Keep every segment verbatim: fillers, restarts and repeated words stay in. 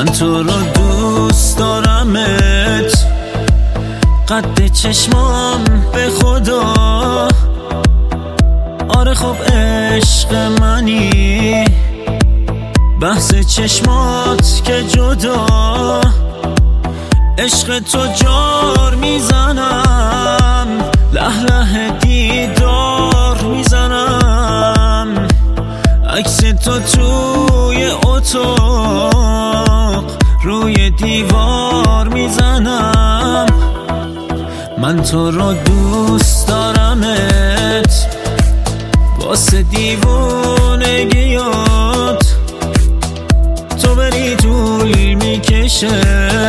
من تو رو دوست دارمت، قد چشمام به خدا. آره خب عشق منی، بحث چشمات که جدا. عشق تو جار میزنم، له له دیدار میزنم. عکس تو توی اتاق روی دیوار میزنم. من تو رو دوست دارمت، واسه دیوونگیات تو بری طول میکشه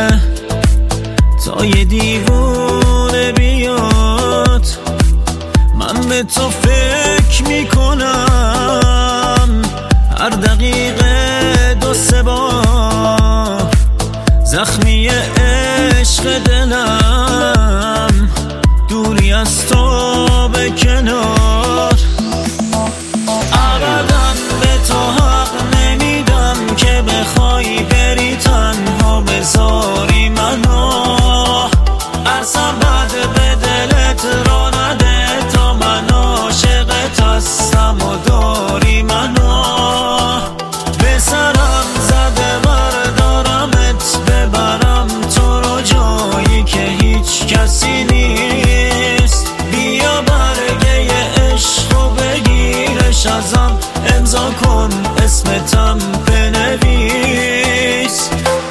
تا یه دیوونه بیاد. من به تو فکر میکنم هر دقیقه دو سه بار. زخمی عشق دلم دوری از تو به کنار. ابدا به تو حق نمیدم که بخوای بری تنها بذاری منو. ارسم بد به دلت را نده تا من عاشقت هستم و داری منو. به سرم زده بردارمت ببرم تو رو جایی که هیچ کسی نیست. بیا برگه عشق و بگیرش ازم، امضا کن اسمتم بنویس.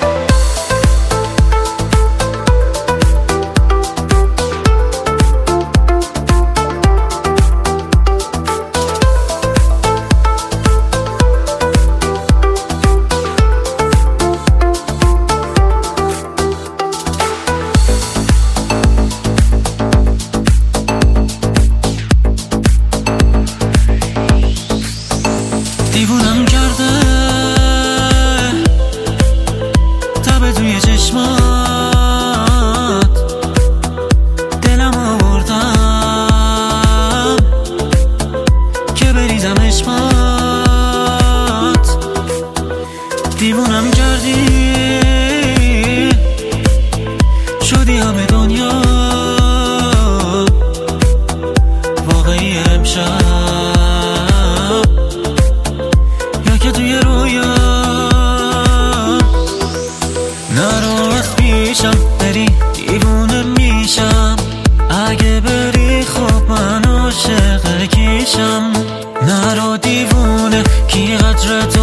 دیوونم کرده تب توی چشمات، دلم آوردم که بریزم عشقات. دیوونم کردی شدی همه دنیا واقعی امشب، که توی رویا. نرو از پیشم بری دیوونه میشم، اگه بری خب من عاشق کیشم. نرو دیوونه کی قدرت